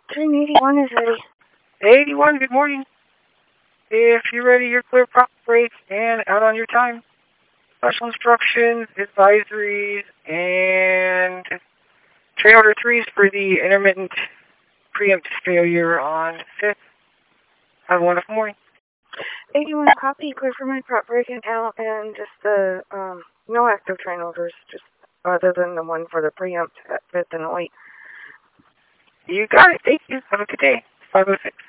Train 81 is ready. 81, good morning. If you're ready, you're clear, prop brake, and out on your time. Special instructions, advisories, and train order 3s for the intermittent preempt failure on 5th. Have a wonderful morning. 81 copy, clear for my prop brake and out, and just the, no active train orders, just other than the one for the preempt at 5th and 8. You got it. Thank you. Have a good day. 506.